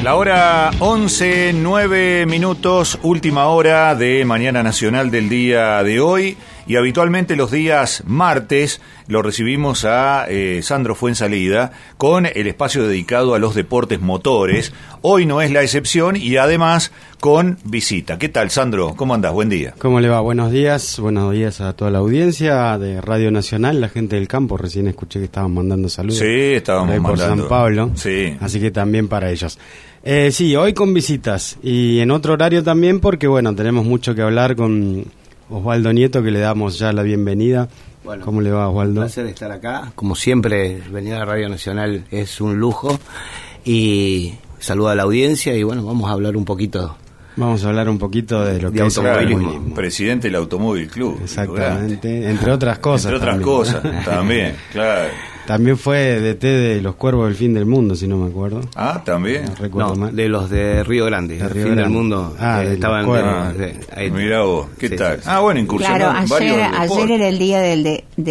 La hora 11, 9 minutos, última hora de Mañana Nacional del día de hoy. Y habitualmente los días martes lo recibimos a Sandro Fuenzalida con el espacio dedicado a los deportes motores. Hoy no es la excepción y además con visita. ¿Qué tal, Sandro? ¿Cómo andás? Buen día. ¿Cómo le va? Buenos días a toda la audiencia de Radio Nacional, la gente del campo. Recién escuché que estaban mandando saludos. Sí, estábamos por mandando. San Pablo. Sí. Así que también para ellos. Sí, hoy con visitas y en otro horario también porque, bueno, tenemos mucho que hablar con Osvaldo Nieto, que le damos ya la bienvenida. Bueno, ¿cómo le va, Osvaldo? Un placer estar acá. Como siempre, venir a Radio Nacional es un lujo. Y saludo a la audiencia y bueno, vamos a hablar un poquito. Vamos a hablar un poquito de lo que es automovilismo. Presidente del Automóvil Club. Exactamente, entre otras cosas. Entre otras cosas, también, claro. También fue DT de los Cuervos del Fin del Mundo, si no me acuerdo. Ah, también. No recuerdo mal. De los de Río Grande, de Río Fin Grande. del Mundo. Estaban Mirá vos, ¿qué sí, tal? Sí. Ah, bueno, incursionaron claro, varios ayer era el día del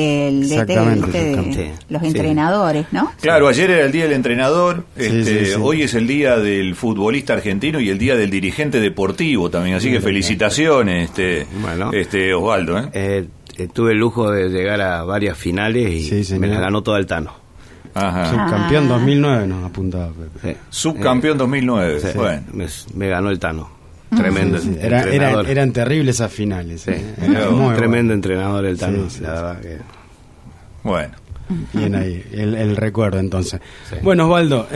de los entrenadores, ¿no? Claro, ayer era el día del entrenador, sí. Hoy es el día del futbolista argentino y el día del dirigente deportivo también, así que felicitaciones, bueno, Osvaldo, tuve el lujo de llegar a varias finales y me las ganó todo el Tano. Ajá. Subcampeón 2009 nos apuntaba Pepe. Sí. Subcampeón 2009, Sí. Bueno. Me ganó el Tano. Tremendo. Sí. Eran terribles esas finales. Sí. Era muy tremendo bueno. entrenador el Tano, Sí. la verdad que... Bueno. Bien ahí, el recuerdo entonces. Sí. Bueno, Osvaldo,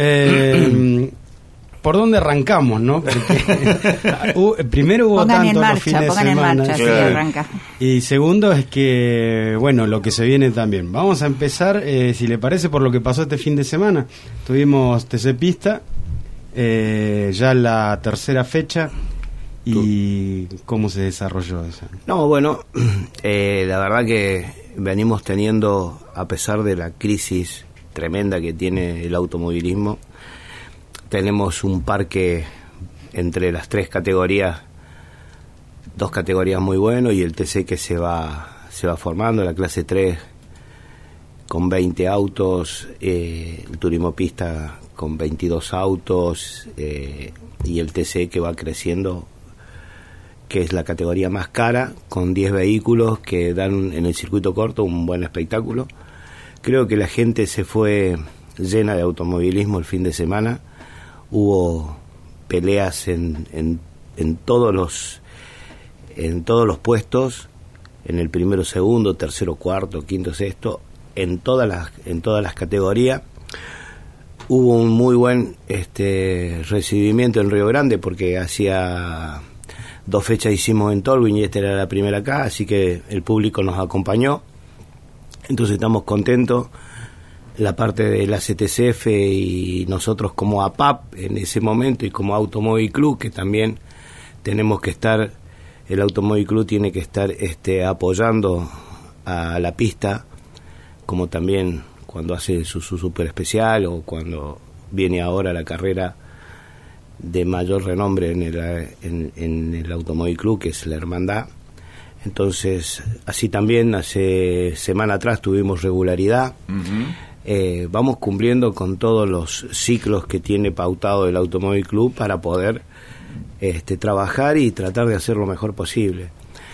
¿por dónde arrancamos, no? Porque primero hubo tanto los fines de semana. Sí, arranca. Y segundo es que, bueno, lo que se viene también. Vamos a empezar, si le parece, por lo que pasó este fin de semana. Tuvimos TC Pista, ya la tercera fecha. ¿Y cómo se desarrolló esa? No, bueno, la verdad que venimos teniendo, a pesar de la crisis tremenda que tiene el automovilismo, tenemos un parque entre las tres categorías, dos categorías muy buenos y el TC que se va formando, la clase 3 con 20 autos, el Turismo Pista con 22 autos y el TC que va creciendo, que es la categoría más cara, con 10 vehículos que dan en el circuito corto un buen espectáculo. Creo que la gente se fue llena de automovilismo el fin de semana. Hubo peleas en todos los puestos, en el primero, segundo, tercero, cuarto, quinto, sexto, en todas las categorías. Hubo un muy buen recibimiento en Río Grande porque hacía 2 fechas hicimos en Tolwyn y esta era la primera acá, así que el público nos acompañó. Entonces estamos contentos. La parte de la CTCF y nosotros como APAP en ese momento y como Automóvil Club, que también tenemos que estar, el Automóvil Club tiene que estar apoyando a la pista, como también cuando hace su super especial o cuando viene ahora la carrera de mayor renombre en el Automóvil Club, que es la Hermandad. Entonces, así también hace semana atrás tuvimos regularidad. Vamos cumpliendo con todos los ciclos que tiene pautado el Automóvil Club para poder trabajar y tratar de hacer lo mejor posible.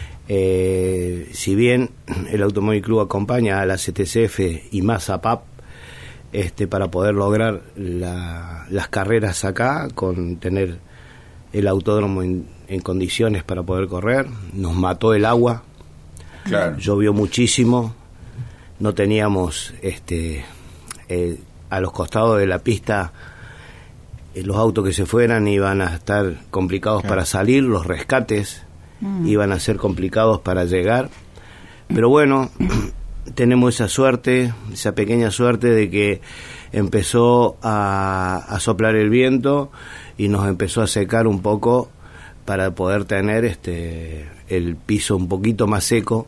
Si bien el Automóvil Club acompaña a la CTCF y más a PAP para poder lograr las carreras acá, con tener el autódromo en condiciones para poder correr, nos mató el agua, claro. Llovió muchísimo, no teníamos a los costados de la pista los autos que se fueran iban a estar complicados para salir, los rescates iban a ser complicados para llegar, pero bueno, tenemos esa suerte, esa pequeña suerte de que empezó a soplar el viento y nos empezó a secar un poco para poder tener el piso un poquito más seco,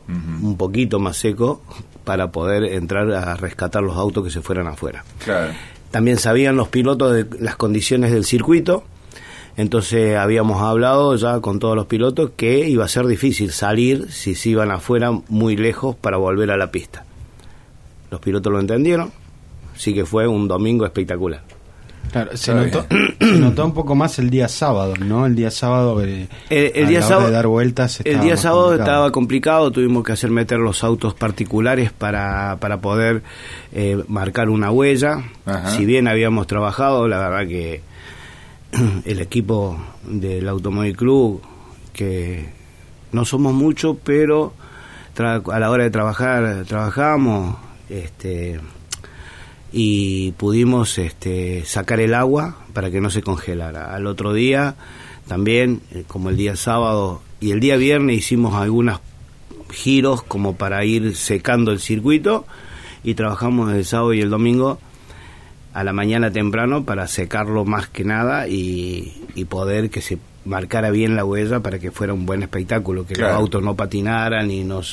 para poder entrar a rescatar los autos que se fueran afuera. Claro. También sabían los pilotos de las condiciones del circuito, entonces habíamos hablado ya con todos los pilotos que iba a ser difícil salir si se iban afuera muy lejos para volver a la pista. Los pilotos lo entendieron, así que fue un domingo espectacular. Claro, se notó un poco más el día sábado, ¿no? El día sábado, el día sábado, de dar vueltas, el día sábado estaba complicado. Tuvimos que hacer meter los autos particulares para poder marcar una huella. Ajá. Si bien habíamos trabajado, la verdad que el equipo del Automóvil Club, que no somos muchos, pero a la hora de trabajar trabajamos, y pudimos sacar el agua para que no se congelara. Al otro día también, como el día sábado y el día viernes, hicimos algunos giros como para ir secando el circuito, y trabajamos el sábado y el domingo a la mañana temprano para secarlo más que nada y poder que se marcara bien la huella para que fuera un buen espectáculo, que claro, los autos no patinaran y no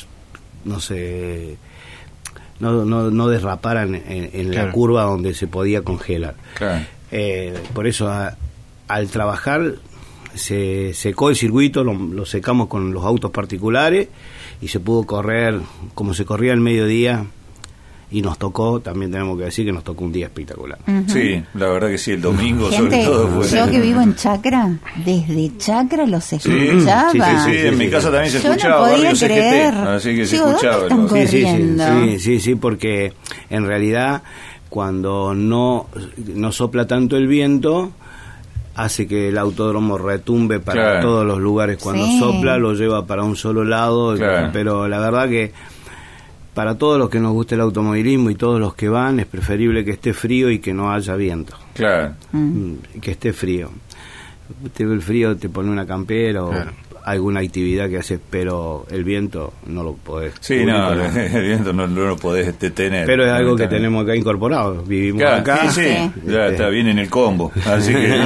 derraparan en claro, la curva donde se podía congelar. Claro. Por eso al trabajar se secó el circuito, lo secamos con los autos particulares y se pudo correr como se corría al mediodía. Y nos tocó, también tenemos que decir que nos tocó un día espectacular. Uh-huh. Sí, la verdad que sí, el domingo Gente, sobre todo fue... Yo que vivo en Chacra, desde Chacra los escuchaba. Sí, en mi casa también se escuchaba. Yo no podía creer. Así que se Digo, escuchaba. ¿dónde están corriendo? Sí, porque en realidad cuando no sopla tanto el viento, hace que el autódromo retumbe para claro, todos los lugares. Cuando sopla lo lleva para un solo lado, claro, pero la verdad que para todos los que nos gusta el automovilismo y todos los que van, es preferible que esté frío y que no haya viento. Claro. Que esté frío. El frío te pone una campera o claro, alguna actividad que haces, pero el viento no lo podés. Sí, el viento no lo podés detener. Pero es algo que tenemos acá incorporado. Vivimos claro, acá. Sí, ya está bien en el combo. Así que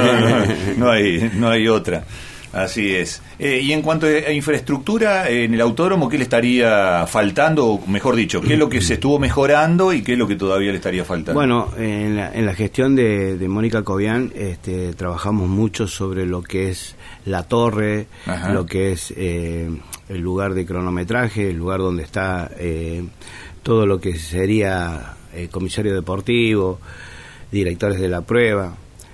no hay otra. Así es. Y en cuanto a infraestructura en el autódromo, ¿qué le estaría faltando? O mejor dicho, ¿qué es lo que se estuvo mejorando y qué es lo que todavía le estaría faltando? Bueno, en la gestión de Mónica Cobian trabajamos mucho sobre lo que es la torre, ajá, lo que es el lugar de cronometraje, el lugar donde está todo lo que sería comisario deportivo, directores de la prueba.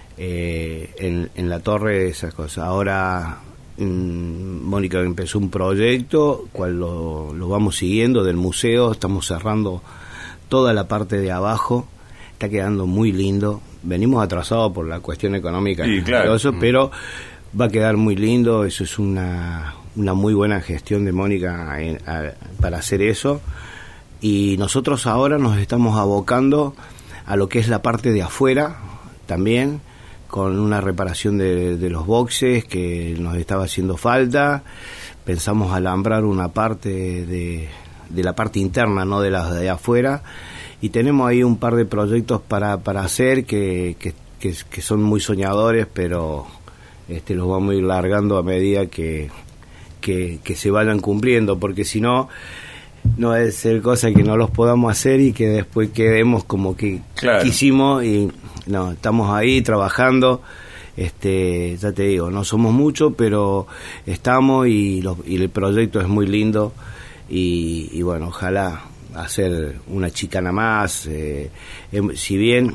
En la torre, esas cosas. Ahora Mónica empezó un proyecto cual lo vamos siguiendo del museo. Estamos cerrando toda la parte de abajo, está quedando muy lindo. Venimos atrasados por la cuestión económica, sí, claro, pero va a quedar muy lindo. Eso es una muy buena gestión de Mónica para hacer eso. Y nosotros ahora nos estamos abocando a lo que es la parte de afuera también, con una reparación de los boxes que nos estaba haciendo falta. Pensamos alambrar una parte de la parte interna, no de la de afuera, y tenemos ahí un par de proyectos para hacer que son muy soñadores, pero los vamos a ir largando a medida que se vayan cumpliendo, porque si no es ser cosa que no los podamos hacer y que después quedemos como que claro, quisimos. Y no, estamos ahí trabajando. Ya te digo, no somos muchos, pero estamos y el proyecto es muy lindo. Y bueno, ojalá hacer una chicana más. Si bien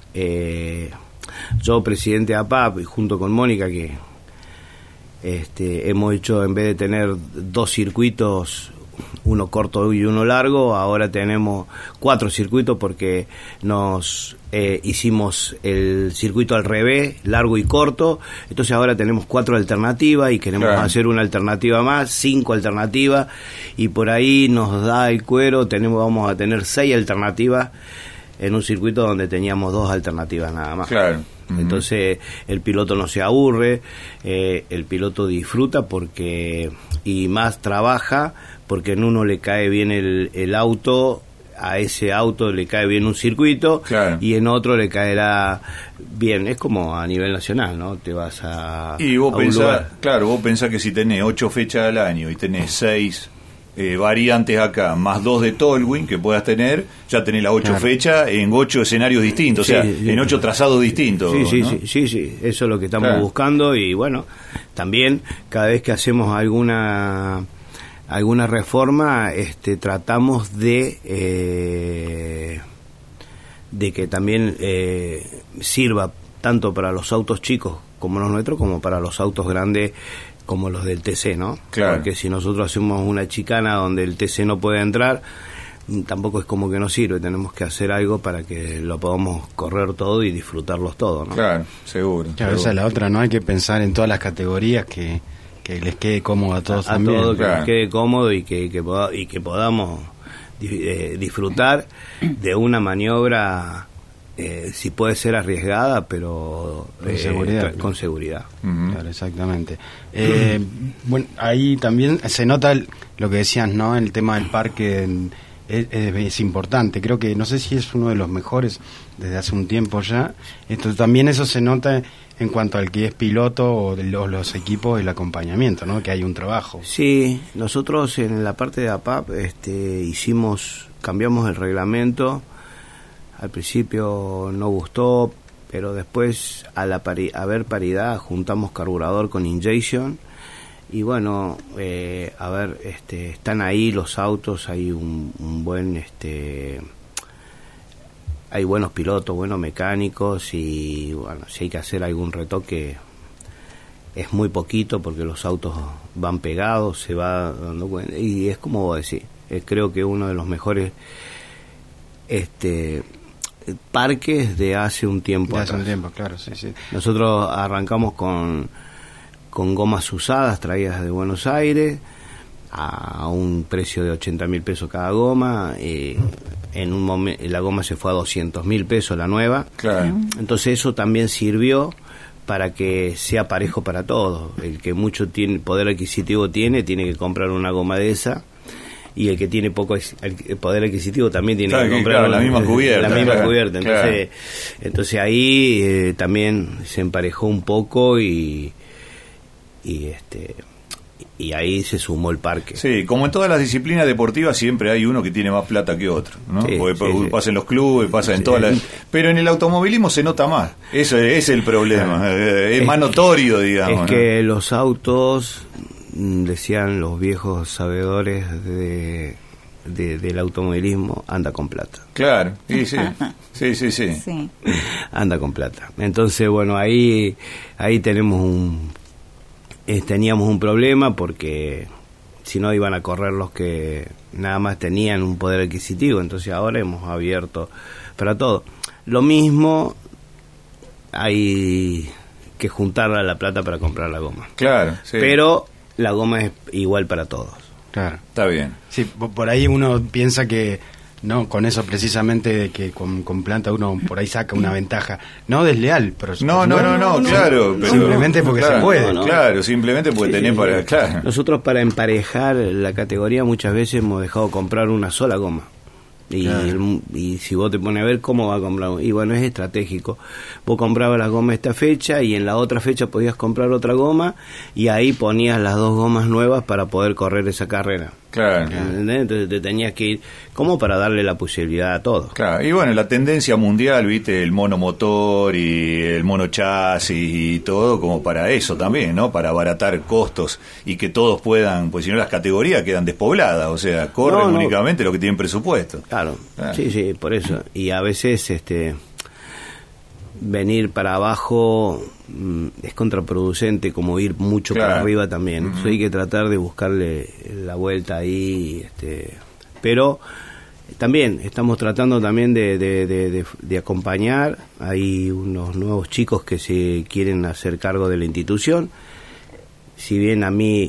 yo, presidente de APAP, junto con Mónica, que hemos hecho, en vez de tener 2 circuitos, uno corto y uno largo, ahora tenemos 4 circuitos porque nos hicimos el circuito al revés, largo y corto. Entonces ahora tenemos 4 alternativas y queremos claro, hacer una alternativa más, 5 alternativas, y por ahí nos da el cuero. Vamos a tener 6 alternativas en un circuito donde teníamos 2 alternativas nada más. Claro. Entonces el piloto no se aburre, el piloto disfruta y más trabaja, porque en uno le cae bien el auto, a ese auto le cae bien un circuito, claro, y en otro le caerá bien. Es como a nivel nacional, ¿no? Te vas a y vos a pensás, un lugar. Claro, vos pensás que si tenés 8 fechas al año y tenés 6 variantes acá, más 2 de Tolwyn que puedas tener, ya tenés las 8 claro, fechas en 8 escenarios distintos, sí, o sea, sí, en 8 trazados distintos. Sí, ¿no? sí, eso es lo que estamos claro, buscando. Y bueno, también cada vez que hacemos alguna reforma, tratamos de que también sirva tanto para los autos chicos como los nuestros, como para los autos grandes como los del TC, ¿no? Claro. Porque si nosotros hacemos una chicana donde el TC no puede entrar, tampoco es como que nos sirve. Tenemos que hacer algo para que lo podamos correr todo y disfrutarlos todos, ¿no? Claro, seguro. Claro, esa es la otra, ¿no? Hay que pensar en todas las categorías que les quede cómodo a todos también. Todo, que claro, nos quede cómodo y que podamos disfrutar de una maniobra, si puede ser arriesgada, pero con seguridad. Con seguridad. Ujú. Claro, exactamente. Bueno, ahí también se nota lo que decías, ¿no? El tema del parque es importante. Creo que, no sé si es uno de los mejores desde hace un tiempo ya. Esto también eso se nota en cuanto al que es piloto o de los equipos, el acompañamiento, ¿no? Que hay un trabajo. Sí, nosotros en la parte de APAP cambiamos el reglamento. Al principio no gustó, pero después al haber paridad juntamos carburador con injection y bueno, están ahí los autos, hay un buen hay buenos pilotos, buenos mecánicos y bueno, si hay que hacer algún retoque es muy poquito porque los autos van pegados, se va dando cuenta y es como vos decís, creo que uno de los mejores parques de hace un tiempo De hace atrás. un tiempo, claro, sí, sí. Nosotros arrancamos con gomas usadas traídas de Buenos Aires a un precio de 80.000 pesos cada goma. En un momento la goma se fue a 200.000 pesos la nueva. Claro. Entonces eso también sirvió para que sea parejo para todos. El que mucho poder adquisitivo tiene que comprar una goma de esa. Y el que tiene poco poder adquisitivo también tiene que comprar la misma cubierta. Cubierta. Entonces ahí también se emparejó un poco y ahí se sumó el parque. Sí, como en todas las disciplinas deportivas siempre hay uno que tiene más plata que otro, ¿no? Sí, Porque sí, pasa en los clubes, pasa en Sí. todas las... Pero en el automovilismo se nota más, eso es el problema, es más notorio, digamos. Es que los autos, decían los viejos sabedores del automovilismo, anda con plata. Claro, sí. Sí. Anda con plata. Entonces, bueno, ahí teníamos un problema porque si no iban a correr los que nada más tenían un poder adquisitivo. Entonces ahora hemos abierto para todo. Lo mismo, hay que juntar la plata para comprar la goma. Claro, sí. Pero la goma es igual para todos. Claro. Está bien. Sí, por ahí uno piensa que no, con eso precisamente de que con planta uno por ahí saca una ventaja, no desleal, pero No, claro. Pero, simplemente porque claro, se puede. Claro, simplemente porque Sí, tenés sí. para... Claro. Nosotros para emparejar la categoría muchas veces hemos dejado comprar una sola goma. Y, Claro. y si vos te pones a ver cómo va a comprar, y bueno, es estratégico. Vos comprabas la goma esta fecha y en la otra fecha podías comprar otra goma y ahí ponías las dos gomas nuevas para poder correr esa carrera. Claro. ¿Entendés? Entonces te tenías que ir como para darle la posibilidad a todos. Claro, y bueno, la tendencia mundial, viste, el monomotor y el monochasis y todo, como para eso también, ¿no? Para abaratar costos y que todos puedan, pues si no las categorías quedan despobladas, o sea, corren No. únicamente lo que tienen presupuesto. Claro, Ah. sí, por eso. Y a veces venir para abajo es contraproducente, como ir mucho Claro. para arriba también. Ujú. So, hay que tratar de buscarle la vuelta ahí, pero también estamos tratando también de acompañar. Hay unos nuevos chicos que se quieren hacer cargo de la institución. Si bien a mí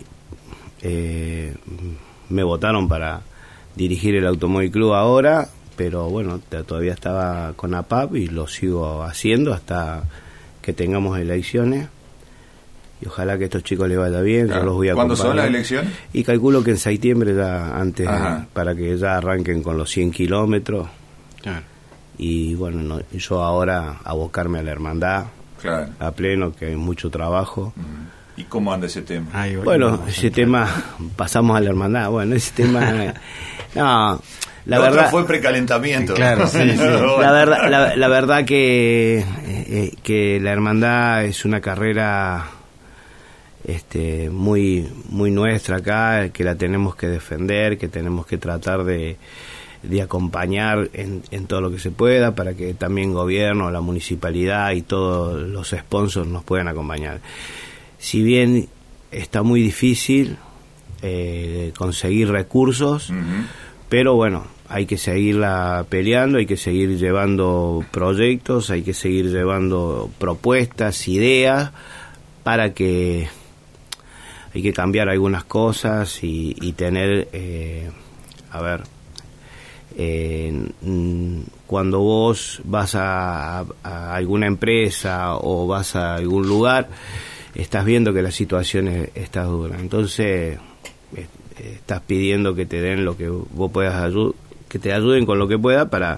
me votaron para dirigir el Automóvil Club ahora, pero bueno, todavía estaba con APAP y lo sigo haciendo hasta que tengamos elecciones y ojalá que a estos chicos les vaya bien. Claro. Yo los voy a ¿Cuándo son acompañar. las elecciones? Y calculo que en septiembre ya antes, Ajá. para que ya arranquen con los 100 kilómetros Claro. y bueno, yo ahora abocarme a la hermandad Claro. a pleno, que hay mucho trabajo. ¿Y cómo anda ese tema? Ahí va. Bueno, ese tema, pasamos a la hermandad. Bueno, ese tema, no, la Lo otro verdad, fue precalentamiento. Claro, sí, sí. la verdad que la hermandad es una carrera muy nuestra acá, que la tenemos que defender, que tenemos que tratar de de acompañar en todo lo que se pueda, para que también gobierno, la municipalidad y todos los sponsors nos puedan acompañar. Si bien está muy difícil conseguir recursos, pero bueno, hay que seguirla peleando, hay que seguir llevando proyectos, hay que seguir llevando propuestas, ideas, para que hay que cambiar algunas cosas y tener, cuando vos vas a alguna empresa o vas a algún lugar, estás viendo que la situación está dura, entonces estás pidiendo que te den lo que vos puedas que te ayuden con lo que pueda para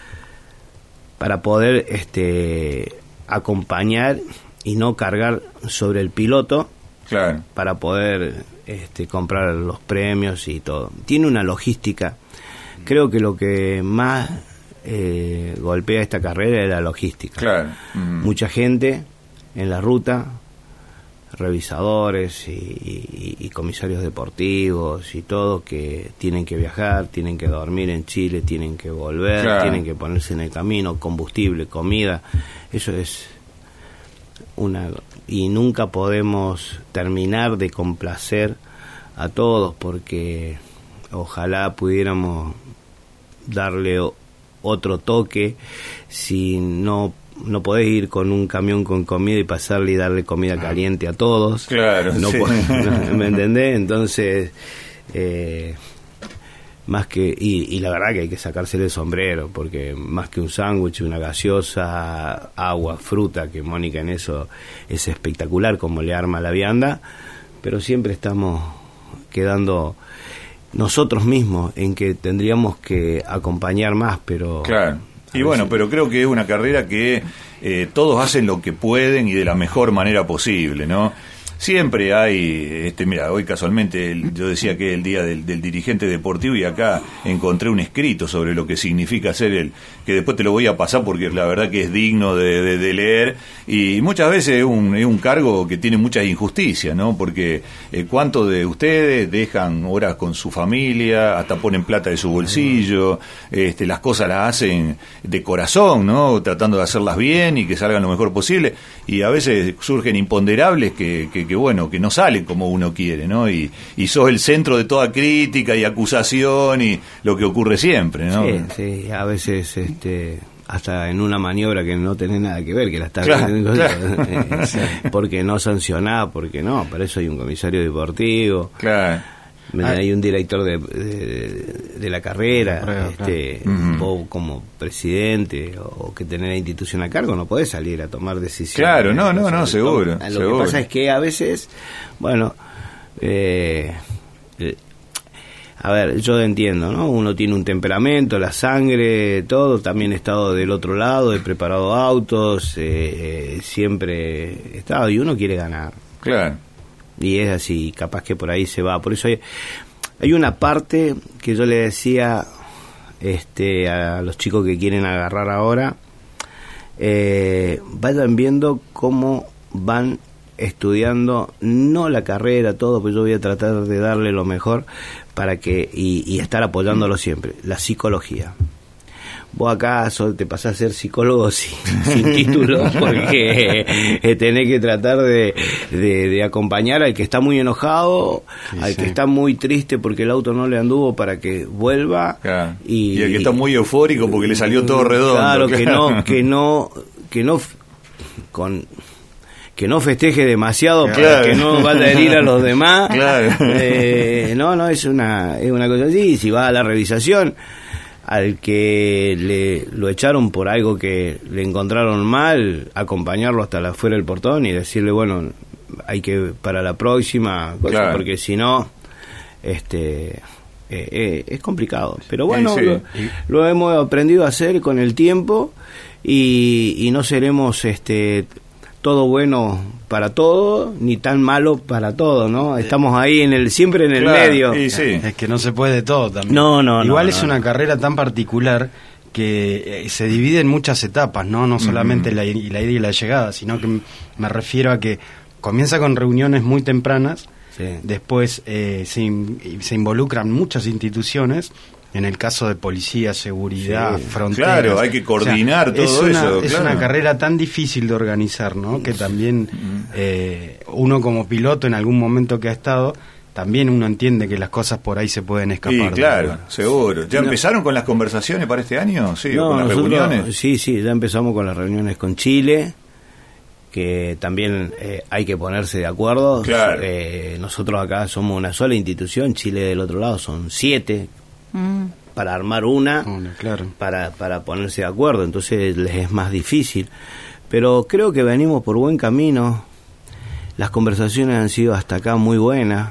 poder acompañar y no cargar sobre el piloto. Claro. Para poder comprar los premios y todo. Tiene una logística. Creo que lo que más golpea esta carrera es la logística. Claro. Mucha gente en la ruta, revisadores y comisarios deportivos y todo, que tienen que viajar, tienen que dormir en Chile, tienen que volver, claro, tienen que ponerse en el camino, combustible, comida. Eso es y nunca podemos terminar de complacer a todos, porque ojalá pudiéramos darle otro toque. Si no podés ir con un camión con comida y pasarle y darle comida caliente a todos. Claro, no sí. ¿Me entendés? Entonces más que y la verdad que hay que sacársele el sombrero, porque más que un sándwich, una gaseosa, agua, fruta, que Mónica en eso es espectacular como le arma la vianda, pero siempre estamos quedando nosotros mismos en que tendríamos que acompañar más, pero claro. Y bueno, pero creo que es una carrera que todos hacen lo que pueden y de la mejor manera posible, ¿no? Siempre hay, mira, hoy casualmente yo decía que es el día del dirigente deportivo, y acá encontré un escrito sobre lo que significa ser que después te lo voy a pasar porque la verdad que es digno de leer, y muchas veces es un cargo que tiene muchas injusticias, ¿no? Porque cuántos de ustedes dejan horas con su familia, hasta ponen plata de su bolsillo, las cosas las hacen de corazón, ¿no? Tratando de hacerlas bien y que salgan lo mejor posible, y a veces surgen imponderables que bueno, que no salen como uno quiere, ¿no? Y sos el centro de toda crítica y acusación y lo que ocurre siempre, ¿no? Sí, a veces hasta en una maniobra que no tenés nada que ver, que la estás claro. porque no sancionás, porque no, para eso hay un comisario deportivo. Claro. Hay un director de la carrera, vos como presidente o que tenés la institución a cargo no podés salir a tomar decisiones. Claro, no, seguro. Lo que pasa es que a veces, bueno, a ver, yo entiendo, ¿no? Uno tiene un temperamento, la sangre, todo, también he estado del otro lado, he preparado autos, siempre he estado, y uno quiere ganar. Claro. Y es así, capaz que por ahí se va. Por eso hay una parte que yo le decía a los chicos que quieren agarrar ahora, vayan viendo cómo van estudiando, no la carrera, todo, pues yo voy a tratar de darle lo mejor para que y estar apoyándolo siempre, la psicología. Vos acá te pasás a ser psicólogo sin título, porque tenés que tratar de acompañar al que está muy enojado, que está muy triste porque el auto no le anduvo, para que vuelva. Claro. Y el que está muy eufórico porque le salió todo redondo. Claro, que no festeje demasiado, claro, para que no vaya a herir a los demás. Claro. No, es una cosa así. Si va a la revisación, al que lo echaron por algo que le encontraron mal, acompañarlo hasta afuera del portón y decirle, bueno, hay que para la próxima cosa, claro, porque si no es complicado, pero bueno, sí. Lo hemos aprendido a hacer con el tiempo, y no seremos todo bueno para todo, ni tan malo para todo, ¿no? Estamos ahí siempre en el medio. Sí. Es que no se puede todo también. Igual es una carrera tan particular que se divide en muchas etapas, no solamente la ida y la llegada, sino que me refiero a que comienza con reuniones muy tempranas, después se involucran muchas instituciones, en el caso de policía, seguridad, fronteras. Claro, hay que coordinar todo eso. Es una carrera tan difícil de organizar, ¿no? Que también uno como piloto en algún momento que ha estado, también uno entiende que las cosas por ahí se pueden escapar. Sí, claro, seguro. ¿Ya empezaron con las conversaciones para este año? Sí, con las reuniones. Sí, ya empezamos con las reuniones con Chile, que también hay que ponerse de acuerdo. Claro. Nosotros acá somos una sola institución, Chile del otro lado son 7, para armar una, claro. para ponerse de acuerdo, entonces les es más difícil. Pero creo que venimos por buen camino, las conversaciones han sido hasta acá muy buenas.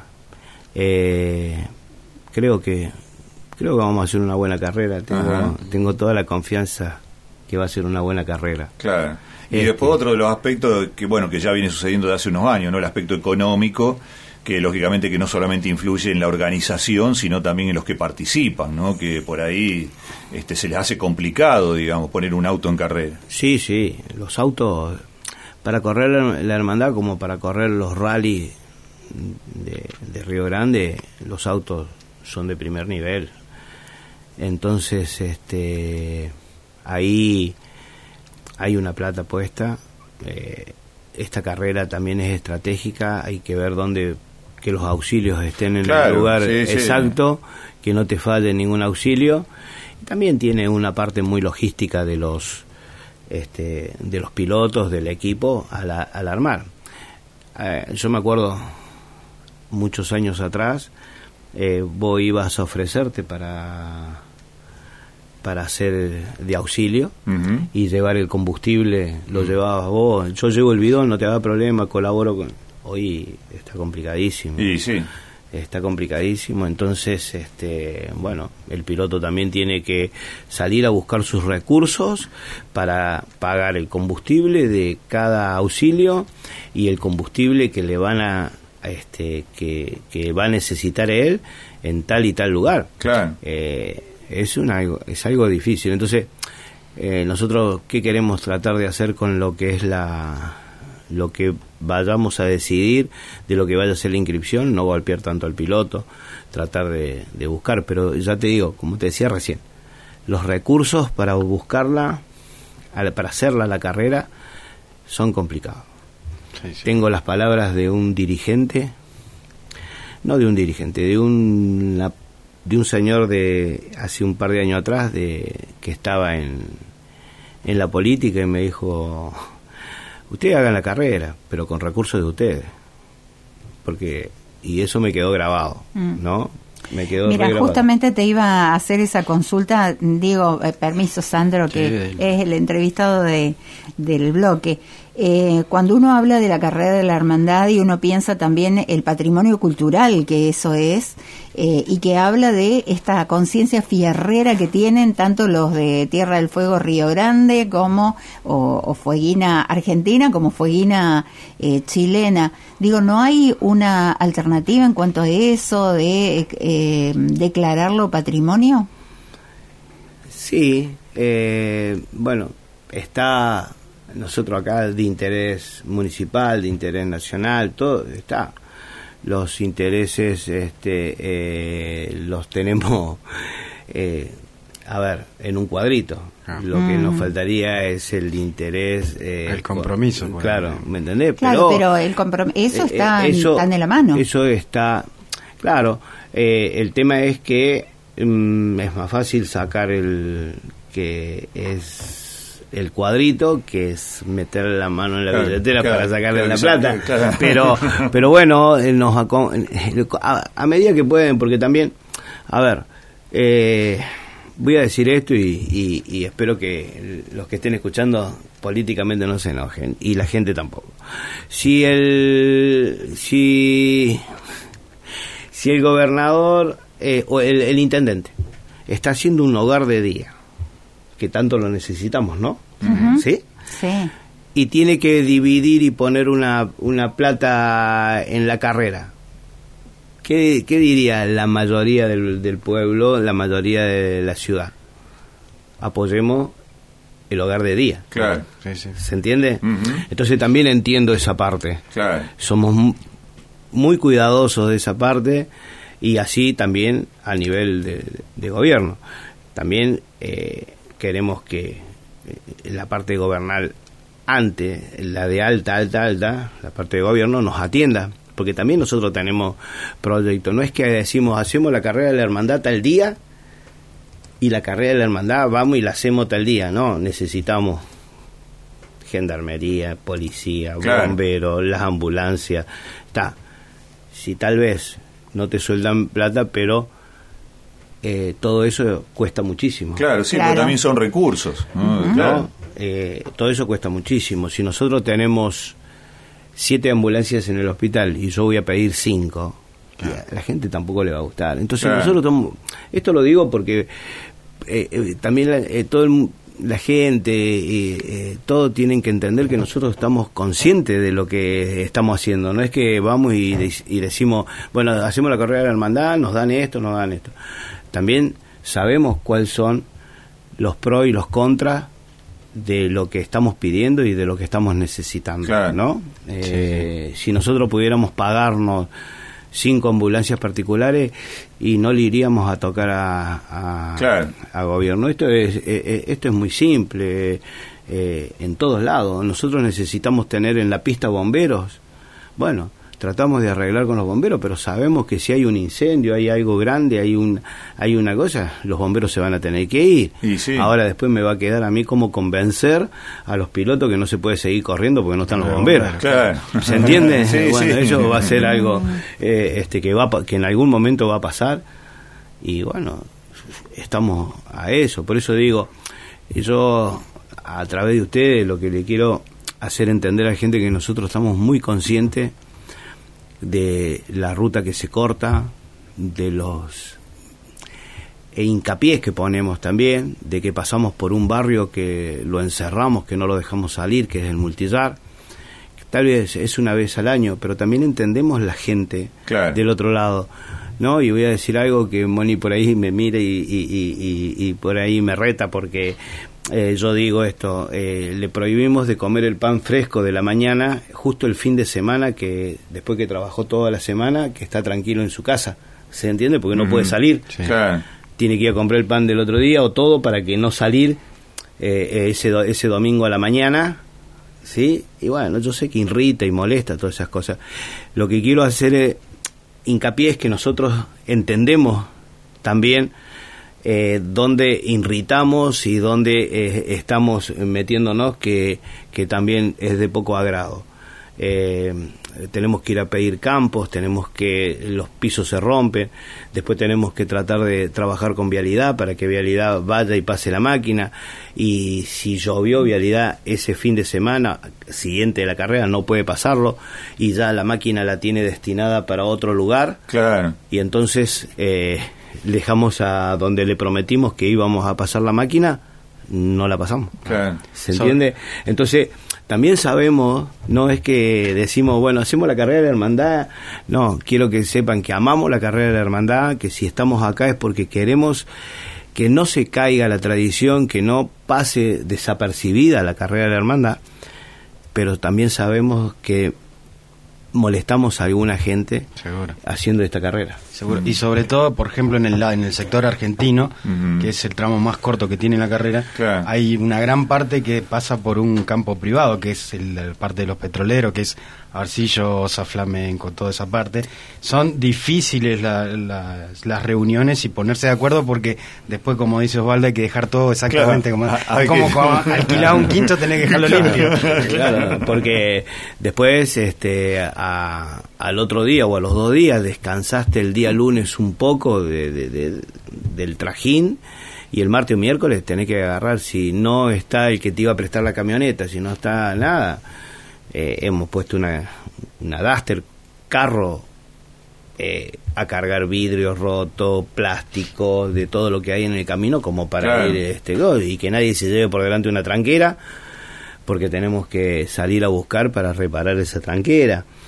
Creo que vamos a hacer una buena carrera. Tengo toda la confianza que va a ser una buena carrera. Claro. Y después otro de los aspectos que ya viene sucediendo de hace unos años, ¿no? El aspecto económico, que lógicamente que no solamente influye en la organización, sino también en los que participan, ¿no? Que por ahí se les hace complicado, digamos, poner un auto en carrera. Sí, los autos para correr la hermandad como para correr los rallies de Río Grande, los autos son de primer nivel. Entonces, ahí hay una plata puesta. Esta carrera también es estratégica, hay que ver que los auxilios estén en el lugar exacto, que no te falle ningún auxilio. También tiene una parte muy logística de los pilotos, del equipo al armar. Yo me acuerdo muchos años atrás, vos ibas a ofrecerte para hacer de auxilio y llevar el combustible, lo llevabas vos. Yo llevo el bidón, no te da problema, colaboro con... Hoy está complicadísimo. Y sí. Está complicadísimo, entonces el piloto también tiene que salir a buscar sus recursos para pagar el combustible de cada auxilio y el combustible que le van a que va a necesitar él en tal y tal lugar. Claro. Es algo difícil. Entonces, nosotros ¿qué queremos tratar de hacer con lo que es lo que vayamos a decidir de lo que vaya a ser la inscripción? No golpear tanto al piloto, tratar de buscar, pero ya te digo, como te decía recién, los recursos para buscarla, para hacerla la carrera, son complicados. Sí. Tengo las palabras de un dirigente, no de un dirigente, de un señor de hace un par de años atrás que estaba en la política y me dijo: ustedes hagan la carrera, pero con recursos de ustedes. Y eso me quedó grabado, ¿no? Me quedó Mira, grabado. Justamente te iba a hacer esa consulta, digo, permiso Sandro, que sí, es el entrevistado del bloque. Cuando uno habla de la carrera de la hermandad y uno piensa también el patrimonio cultural que eso es, y que habla de esta conciencia fierrera que tienen tanto los de Tierra del Fuego Río Grande como o Fueguina Argentina como Fueguina chilena. Digo, ¿no hay una alternativa en cuanto a eso de declararlo patrimonio? Sí, está... Nosotros acá de interés municipal, de interés nacional, todo está. Los intereses los tenemos, en un cuadrito. Lo que nos faltaría es el interés... el compromiso. Claro, ¿me entendés? Claro, pero el compromiso está en la mano. Eso está... Claro, el tema es que es más fácil sacar el cuadrito, que es meter la mano en la billetera para sacarle la plata. Pero bueno, a medida que pueden, porque también, voy a decir esto y espero que los que estén escuchando políticamente no se enojen, y la gente tampoco. Si el gobernador o el intendente está haciendo un hogar de día, que tanto lo necesitamos, ¿no? Uh-huh. ¿Sí? Sí. Y tiene que dividir y poner una plata en la carrera. ¿Qué diría la mayoría del pueblo, la mayoría de la ciudad? Apoyemos el hogar de día. Claro. Sí. ¿Se entiende? Uh-huh. Entonces también entiendo esa parte. Claro. Somos muy cuidadosos de esa parte. y así también a nivel de gobierno. También queremos que la parte gobernal la de alta, la parte de gobierno nos atienda, porque también nosotros tenemos proyectos. No es que decimos, hacemos la carrera de la hermandad tal día y la carrera de la hermandad vamos y la hacemos tal día. No, necesitamos gendarmería, policía, bomberos, las ambulancias. Si tal vez no te sueldan plata, pero todo eso cuesta muchísimo. Claro, sí, pero también son recursos, ¿no? Uh-huh. Claro. Todo eso cuesta muchísimo. Si nosotros tenemos 7 ambulancias en el hospital y yo voy a pedir 5, a la gente tampoco le va a gustar. Entonces nosotros esto lo digo porque también la gente, todos tienen que entender que nosotros estamos conscientes de lo que estamos haciendo. No es que vamos y decimos, bueno, hacemos la carrera de la hermandad, nos dan esto. También sabemos cuáles son los pros y los contras de lo que estamos pidiendo y de lo que estamos necesitando, ¿no? Si nosotros pudiéramos pagarnos 5 ambulancias particulares y no le iríamos a tocar a gobierno. Esto es muy simple, en todos lados. Nosotros necesitamos tener en la pista bomberos. Bueno, tratamos de arreglar con los bomberos, pero sabemos que si hay un incendio, hay algo grande, hay una cosa, los bomberos se van a tener que ir. Ahora después me va a quedar a mí como convencer a los pilotos que no se puede seguir corriendo porque no están los bomberos. ¿Se entiende? Eso va a ser algo que en algún momento va a pasar, y bueno, estamos a eso. Por eso digo, yo a través de ustedes lo que le quiero hacer entender a la gente que nosotros estamos muy conscientes de la ruta que se corta, de los hincapiés que ponemos también, de que pasamos por un barrio que lo encerramos, que no lo dejamos salir, que es el Multillar. Tal vez es una vez al año, pero también entendemos la gente del otro lado, ¿no? Y voy a decir algo que Moni por ahí me mira y por ahí me reta, porque yo digo esto, le prohibimos de comer el pan fresco de la mañana justo el fin de semana, que después que trabajó toda la semana, que está tranquilo en su casa, ¿se entiende? Porque no puede salir, tiene que ir a comprar el pan del otro día o todo para que no salir ese domingo a la mañana, ¿sí? Y bueno, yo sé que irrita y molesta todas esas cosas. Lo que quiero hacer hincapié es que nosotros entendemos también donde irritamos y donde estamos metiéndonos, que también es de poco agrado. Tenemos que ir a pedir campos, los pisos se rompen, después tenemos que tratar de trabajar con Vialidad para que Vialidad vaya y pase la máquina, y si llovió Vialidad ese fin de semana siguiente de la carrera no puede pasarlo, y ya la máquina la tiene destinada para otro lugar, y entonces dejamos a donde le prometimos que íbamos a pasar la máquina, no la pasamos. ¿Se entiende? Entonces también sabemos, no es que decimos, bueno, hacemos la carrera de la hermandad, no, quiero que sepan que amamos la carrera de la hermandad, que si estamos acá es porque queremos que no se caiga la tradición, que no pase desapercibida la carrera de la hermandad, pero también sabemos que molestamos a alguna gente haciendo esta carrera. Seguro. Y sobre todo, por ejemplo, en el sector argentino, que es el tramo más corto que tiene la carrera, hay una gran parte que pasa por un campo privado, que es la parte de los petroleros, que es Arcillo, Flamenco, toda esa parte. Son difíciles las reuniones y ponerse de acuerdo, porque después, como dice Osvaldo, hay que dejar todo exactamente como alquilar un quincho, tenés que dejarlo limpio. Claro, porque después al otro día o a los 2 días descansaste el día lunes un poco del trajín, y el martes o miércoles tenés que agarrar, si no está el que te iba a prestar la camioneta, si no está nada, hemos puesto una Duster carro a cargar vidrios rotos, plástico, de todo lo que hay en el camino, como para ir y que nadie se lleve por delante una tranquera, porque tenemos que salir a buscar para reparar esa tranquera.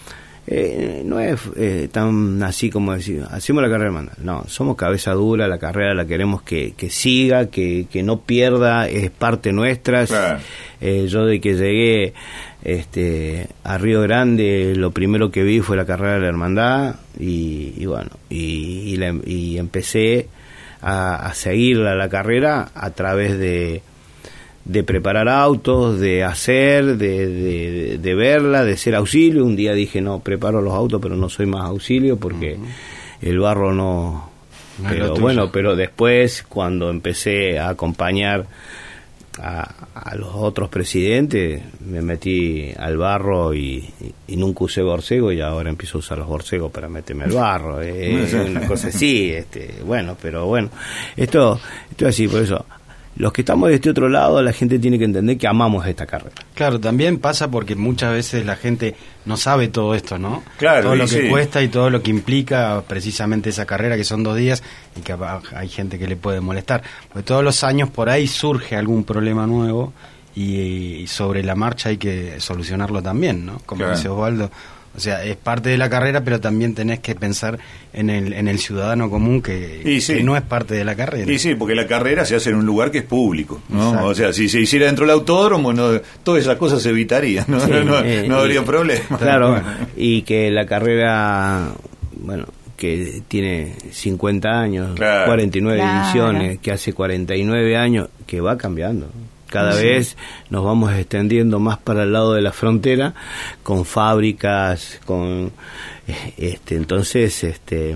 No es tan así como decir, hacemos la carrera hermandad. No, somos cabeza dura, la carrera la queremos que siga, que no pierda, es parte nuestra. Claro. Yo de que llegué a Río Grande, lo primero que vi fue la carrera de la hermandad y bueno, y empecé a seguir la carrera a través de preparar autos, de hacer, de verla, de ser auxilio. Un día dije, no, preparo los autos, pero no soy más auxilio porque el barro no... Pero bueno, pero después, cuando empecé a acompañar a los otros presidentes, me metí al barro y nunca usé borcego, y ahora empiezo a usar los borcegos para meterme al barro. Es una cosa así, bueno, pero bueno, esto es así, por eso... Los que estamos de este otro lado, la gente tiene que entender que amamos esta carrera. Claro, también pasa porque muchas veces la gente no sabe todo esto, ¿no? Claro, todo lo que sí. cuesta y todo lo que implica precisamente esa carrera, que son 2 días y que hay gente que le puede molestar. Porque todos los años por ahí surge algún problema nuevo y sobre la marcha hay que solucionarlo también, ¿no? Como dice Osvaldo. O sea, es parte de la carrera, pero también tenés que pensar en el ciudadano común que no es parte de la carrera. Y sí, porque la carrera se hace en un lugar que es público, ¿no? Exacto. O sea, si se hiciera dentro del autódromo, todas esas cosas se evitarían, ¿no? Sí, no habría problema. Claro, y que la carrera, bueno, que tiene 50 años, claro, 49 ediciones, que hace 49 años, que va cambiando. Cada vez nos vamos extendiendo más para el lado de la frontera, con fábricas, con entonces,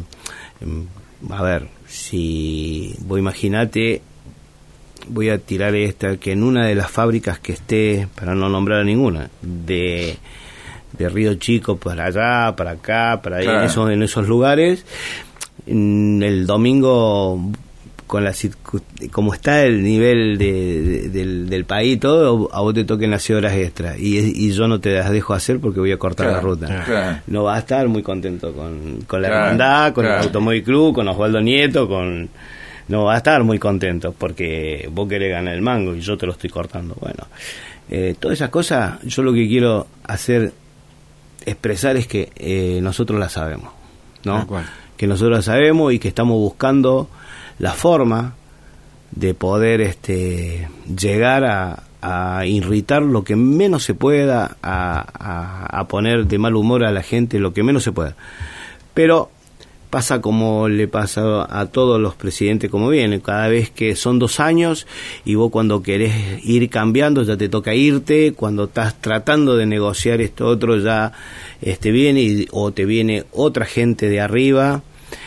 a ver, si vos imaginate, voy a tirar que en una de las fábricas que esté, para no nombrar a ninguna, de Río Chico para allá, para acá, para ahí, claro, en esos lugares, el domingo, con como está el nivel del país y todo, a vos te toquen hacer horas extras y yo no te las dejo hacer porque voy a cortar la ruta. Claro. No va a estar muy contento con la hermandad, con el Automóvil Club, con Osvaldo Nieto, no va a estar muy contento porque vos querés ganar el mango y yo te lo estoy cortando. Bueno, todas esas cosas, yo lo que quiero expresar es que nosotros las sabemos, ¿no? Que nosotros las sabemos y que estamos buscando la forma de poder llegar a irritar lo que menos se pueda, a poner de mal humor a la gente lo que menos se pueda. Pero pasa como le pasa a todos los presidentes como vienen, cada vez que son 2 años y vos cuando querés ir cambiando ya te toca irte, cuando estás tratando de negociar esto otro ya viene o te viene otra gente de arriba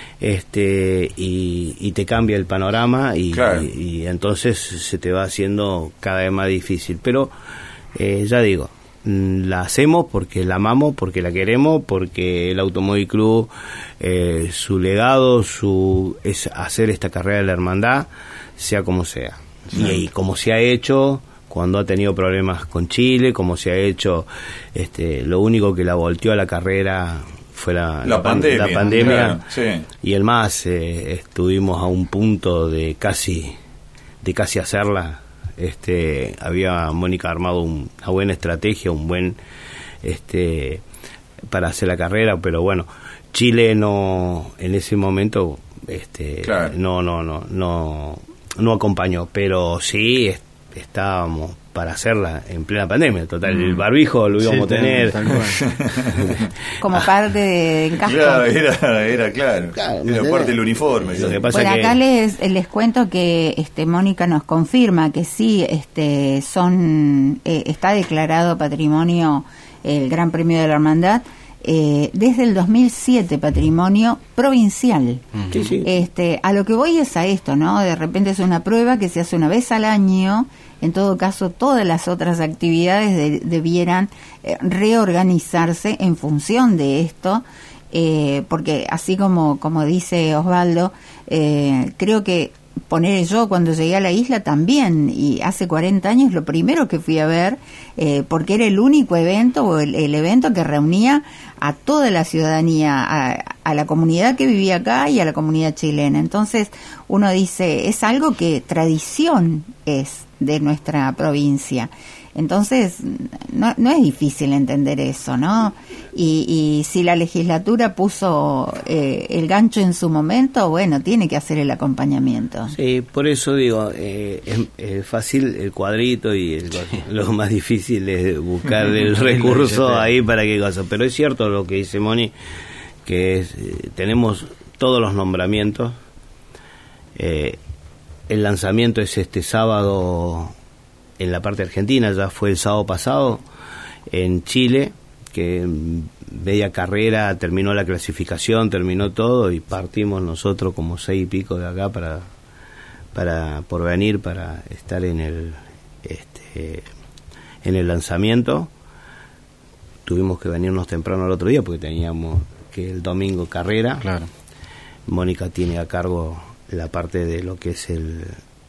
y te cambia el panorama y entonces se te va haciendo cada vez más difícil. Pero ya digo, la hacemos porque la amamos, porque la queremos, porque el Automóvil Club, su legado es hacer esta carrera de la hermandad, sea como sea. Y como se ha hecho cuando ha tenido problemas con Chile, como se ha hecho, lo único que la volteó a la carrera fue la pandemia, claro, sí. Y el más, estuvimos a un punto de casi hacerla. Había Mónica armado una buena estrategia, un buen para hacer la carrera, pero bueno, Chile no, en ese momento claro, no acompañó, pero sí estábamos para hacerla en plena pandemia. Total, el barbijo lo íbamos a tener como parte de casco. Claro, era claro, era parte del uniforme. Lo que pasa bueno, acá les cuento que Mónica nos confirma que sí, está declarado patrimonio el Gran Premio de la Hermandad. Desde el 2007 patrimonio provincial. Sí, sí. A lo que voy es a esto, ¿no? De repente es una prueba que se hace una vez al año. En todo caso, todas las otras actividades debieran reorganizarse en función de esto, porque así como dice Osvaldo, creo que yo cuando llegué a la isla también, y hace 40 años lo primero que fui a ver, porque era el único evento o el evento que reunía a toda la ciudadanía, a la comunidad que vivía acá y a la comunidad chilena. Entonces uno dice, es algo que tradición es de nuestra provincia. Entonces, no es difícil entender eso, ¿no? Y si la legislatura puso el gancho en su momento, bueno, tiene que hacer el acompañamiento. Sí, por eso digo, es fácil el cuadrito y lo más difícil es buscar el recurso ahí para qué cosa. Pero es cierto lo que dice Moni, que tenemos todos los nombramientos. El lanzamiento es este sábado en la parte argentina, ya fue el sábado pasado en Chile, que en media carrera terminó la clasificación, terminó todo y partimos nosotros como 6 y pico de acá por venir para estar en el lanzamiento. Tuvimos que venirnos temprano el otro día porque teníamos que el domingo carrera. Claro. Mónica tiene a cargo la parte de lo que es el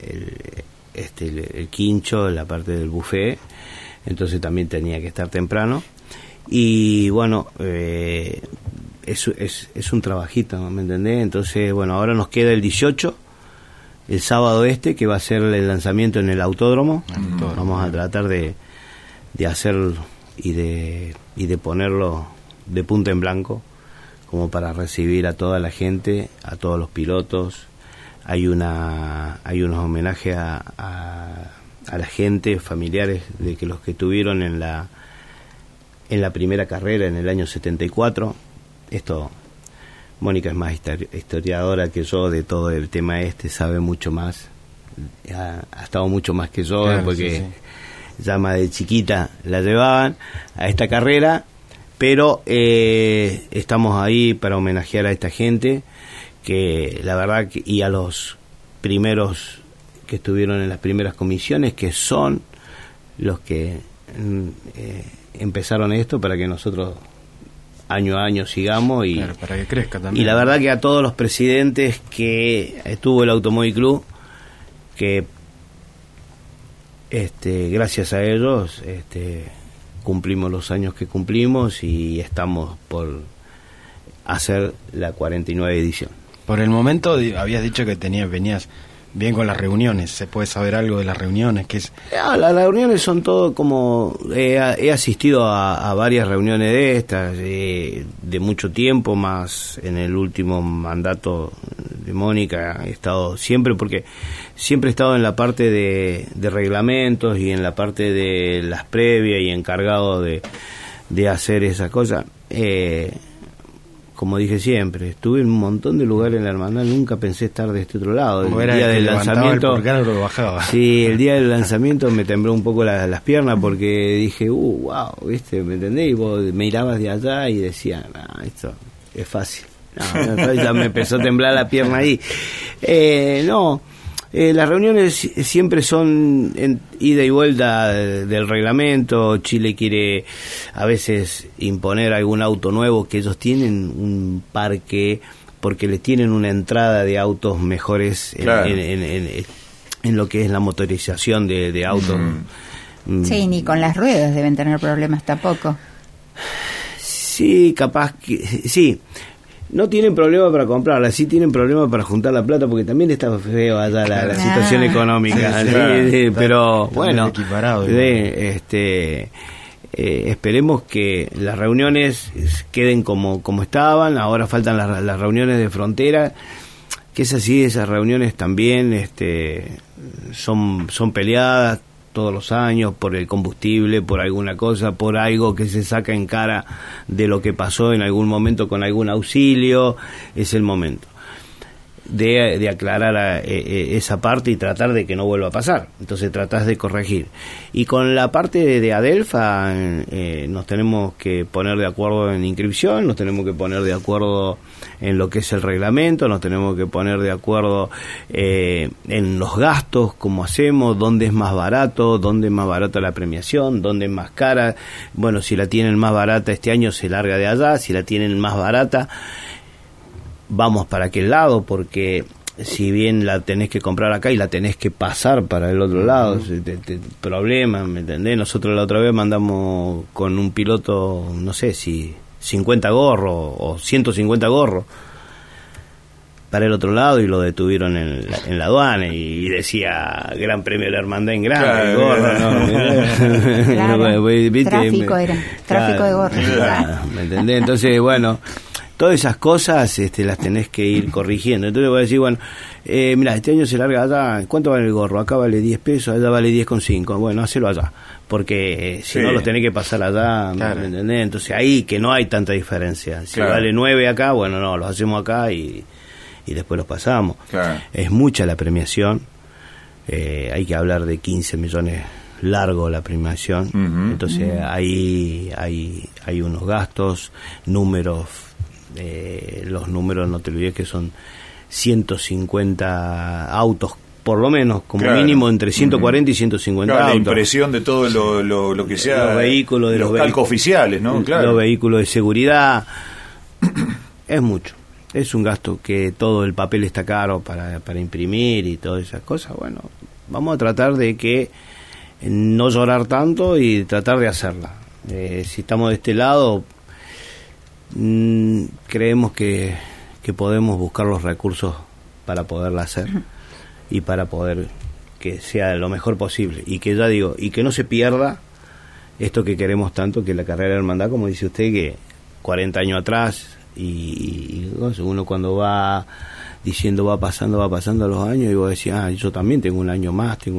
quincho, la parte del buffet, entonces también tenía que estar temprano y bueno, es un trabajito, ¿me entendés? Entonces bueno, ahora nos queda el 18, el sábado que va a ser el lanzamiento en el autódromo. Vamos a tratar de hacer y de ponerlo de punta en blanco como para recibir a toda la gente, a todos los pilotos. Hay unos homenajes a la gente, familiares de que los que tuvieron en la primera carrera en el año 74. Esto, Mónica es más historiadora que yo de todo el tema sabe mucho más, ha estado mucho más que yo, claro, porque ya más de chiquita la llevaban a esta carrera, pero estamos ahí para homenajear a esta gente que la verdad y a los primeros que estuvieron en las primeras comisiones, que son los que empezaron esto para que nosotros año a año sigamos y, claro, para que crezca también. Y la verdad que a todos los presidentes que estuvo el Automóvil Club, que gracias a ellos cumplimos los años que cumplimos y estamos por hacer la 49 edición. Por el momento habías dicho que venías bien con las reuniones. ¿Se puede saber algo de las reuniones? Las reuniones son todo como... he asistido a varias reuniones de estas, de mucho tiempo, más en el último mandato de Mónica he estado siempre, porque siempre he estado en la parte de reglamentos y en la parte de las previas y encargado de hacer esas cosas. Como dije siempre, estuve en un montón de lugares en la hermandad, nunca pensé estar de este otro lado. El día del lanzamiento, sí, el día del lanzamiento me tembló un poco las piernas porque dije, wow, ¿viste? ¿Me entendés? Y vos mirabas de allá y decías, esto es fácil. Ya me empezó a temblar la pierna ahí. Las reuniones siempre son en ida y vuelta del reglamento. Chile quiere a veces imponer algún auto nuevo, que ellos tienen un parque porque les tienen una entrada de autos mejores claro. en lo que es la motorización de autos. Sí, ni con las ruedas deben tener problemas tampoco. Sí, capaz que sí. No tienen problema para comprarla, sí tienen problema para juntar la plata, porque también está feo allá la situación económica. Sí, claro. Pero bueno, esperemos que las reuniones queden como estaban. Ahora faltan las reuniones de frontera, que es así, esas reuniones también son peleadas todos los años por el combustible, por alguna cosa, por algo que se saca en cara de lo que pasó en algún momento con algún auxilio. Es el momento de aclarar esa parte y tratar de que no vuelva a pasar. Entonces tratás de corregir. Y con la parte de Adelfa nos tenemos que poner de acuerdo en inscripción, nos tenemos que poner de acuerdo en lo que es el reglamento, nos tenemos que poner de acuerdo en los gastos, cómo hacemos, dónde es más barato la premiación, dónde es más cara. Bueno, si la tienen más barata este año se larga de allá, si la tienen más barata vamos para aquel lado, porque si bien la tenés que comprar acá y la tenés que pasar para el otro lado, problema, ¿me entendés? Nosotros la otra vez mandamos con un piloto, no sé si 50 gorros o 150 gorros, para el otro lado y lo detuvieron en la aduana y decía Gran Premio de la Hermandad en grande, tráfico era, tráfico de gorros. ¿Me entendés? Entonces, bueno, todas esas cosas las tenés que ir corrigiendo. Entonces voy a decir, bueno, mira, este año se larga allá, ¿cuánto vale el gorro? Acá vale 10 pesos, allá vale 10,5. Bueno, hacelo allá, porque si no los tenés que pasar allá, claro. ¿Me entendés? Entonces ahí que no hay tanta diferencia. Si vale 9 acá, bueno, no, los hacemos acá y después los pasamos. Claro. Es mucha la premiación, hay que hablar de 15 millones largo la premiación, entonces ahí hay unos gastos, números, los números no te olvides que son 150 autos por lo menos, como mínimo entre 140 y 150 autos. La impresión de todo lo que sea, los vehículos, de los calcos oficiales, ¿no? Los vehículos de seguridad, es mucho. Es un gasto que todo el papel está caro para imprimir y todas esas cosas. Bueno, vamos a tratar de que no llorar tanto y tratar de hacerla. Si estamos de este lado, creemos que podemos buscar los recursos para poderla hacer y para poder que sea lo mejor posible. Y que ya digo, y que no se pierda esto que queremos tanto, que es la carrera de hermandad, como dice usted, que 40 años atrás... Y uno cuando va diciendo va pasando los años y vos decís, yo también tengo un año más y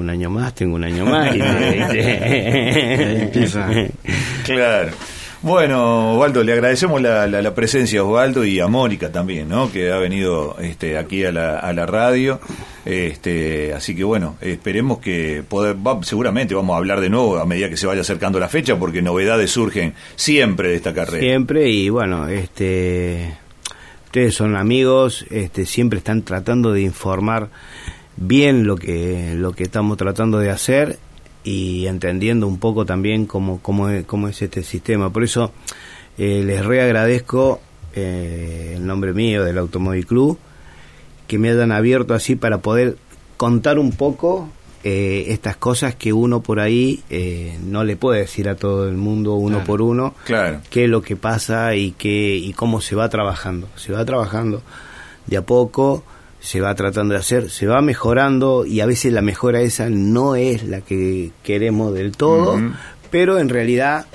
claro. Bueno, Osvaldo, le agradecemos la presencia a Osvaldo y a Mónica también, ¿no? Que ha venido aquí a la radio. Así que bueno, esperemos que seguramente vamos a hablar de nuevo a medida que se vaya acercando la fecha, porque novedades surgen siempre de esta carrera. Siempre, y bueno, ustedes son amigos, siempre están tratando de informar bien lo que estamos tratando de hacer y entendiendo un poco también cómo es este sistema. Por eso les reagradezco en nombre mío del Automóvil Club que me hayan abierto así para poder contar un poco estas cosas que uno por ahí no le puede decir a todo el mundo uno por uno, qué es lo que pasa y cómo se va trabajando. Se va trabajando de a poco, se va tratando de hacer, se va mejorando, y a veces la mejora esa no es la que queremos del todo, pero en realidad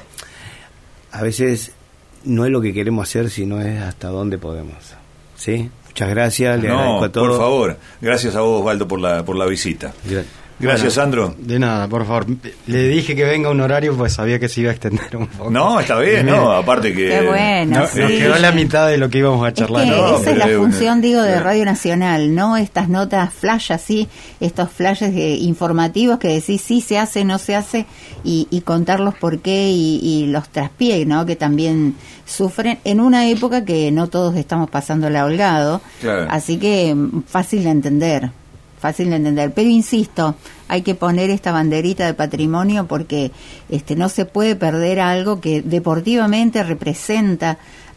a veces no es lo que queremos hacer, sino es hasta dónde podemos. ¿Sí? Muchas gracias, le agradezco a todos. Por favor, gracias a vos, Osvaldo, por la visita. Gracias, Sandro. De nada, por favor. Le dije que venga un horario, pues sabía que se iba a extender un poco. No, está bien, ¿no? Aparte que... Qué bueno, sí. Nos quedó la mitad de lo que íbamos a charlar. Esa es la función, de Radio Nacional, ¿no? Estas notas flash así, estos flashes informativos que decís sí se hace, no se hace, y contarlos por qué y los traspiés, ¿no? Que también sufren en una época que no todos estamos pasándola holgado. Así que fácil de entender. Pero insisto, hay que poner esta banderita de patrimonio porque no se puede perder algo que deportivamente representa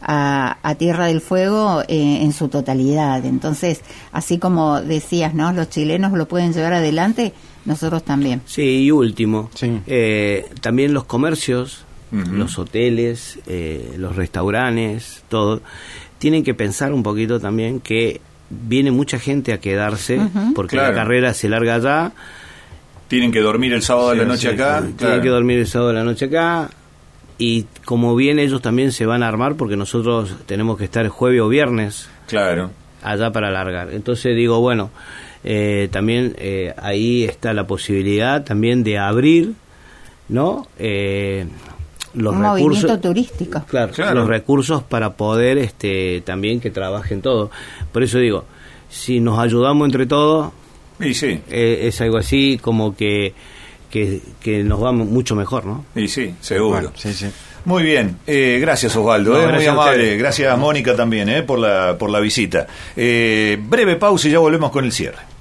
a Tierra del Fuego en su totalidad. Entonces, así como decías, ¿no? Los chilenos lo pueden llevar adelante, nosotros también. Sí, y último, también los comercios, los hoteles, los restaurantes, todo, tienen que pensar un poquito también que viene mucha gente a quedarse porque la carrera se larga allá. Tienen que dormir el sábado de la noche acá. Tienen que dormir el sábado de la noche acá. Y como bien ellos también se van a armar, porque nosotros tenemos que estar jueves o viernes allá para largar. Entonces digo, bueno, también ahí está la posibilidad también de abrir, ¿no? Los movimiento turístico. Los recursos para poder también que trabajen todos. Por eso digo, si nos ayudamos entre todos, es algo así como que nos va mucho mejor, ¿no? Y sí, seguro. Bueno, Muy bien, gracias Osvaldo, muy amable. Gracias a Mónica también por la visita. Breve pausa y ya volvemos con el cierre.